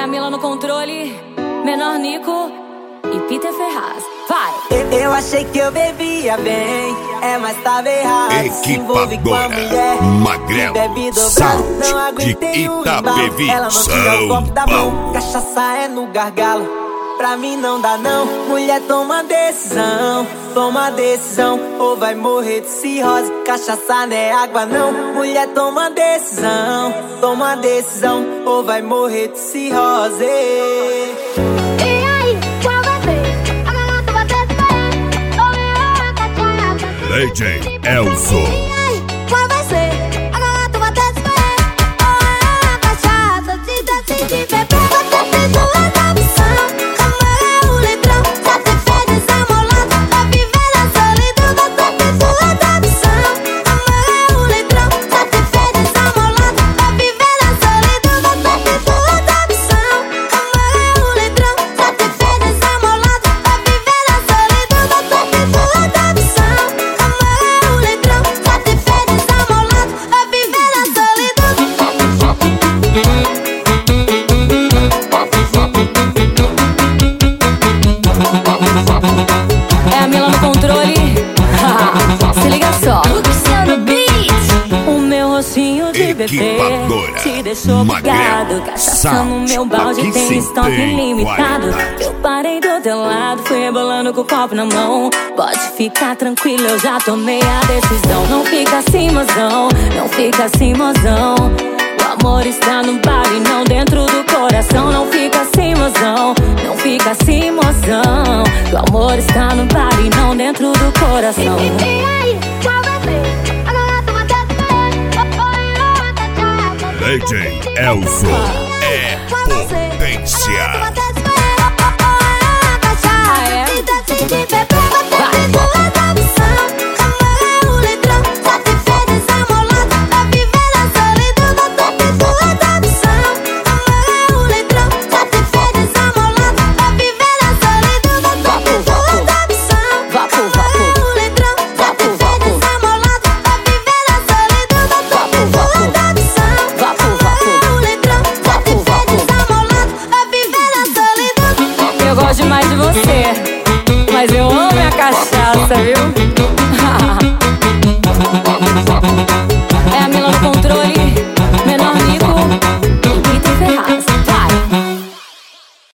a Mila no controle, Menor Nico e Peter Ferraz. Vai! Eu achei que eu bebia bem, mas tava errado. Se envolve com a mulher Magrelo, bebe dobrado. Sound Não aguentei o Itapevi, embalo. Ela não tira o copo da mão, São cachaça é no gargalo. Pra mim não dá não, mulher toma decisão. Toma decisão, ou vai morrer de cirrose. Cachaça não é água não, mulher toma decisão. Toma decisão, ou vai morrer de cirrose. DJ Elzo. Qual vai ser? Agora tu vai ter de escolher. Ou é a cachaça, te decide beber. Você tem duas opções, amor é o litrão. Já te fez desamolado, vai viver na solidão. Você tem duas opções, amor é o litrão. Já te fez desamolado, vai viver na solidão. Você tem duas opções, amor é o litrão. Já te fez desamolado, vai viver na solidão. Você tem duas opções. É a Mila no controle. Se liga só. Luciano Beat. O meu rostinho de bebê te deixou bugado. Cachaça no meu balde tem estoque ilimitado. Eu parei do teu lado, fui rebolando com o copo na mão. Pode ficar tranquilo, eu já tomei a decisão. Não fica assim, mozão. Não fica assim, mozão. O amor está no bar e não dentro do coração. Não fica assim, mozão. Não fica assim, mozão. O amor está no bar e não dentro do coração. E aí, qual vai ser? Agora tu vai ter de escolher. DJ Elzo é potência. Agora tu vai ter de escolher. Ou é a cachaça, te decide beber.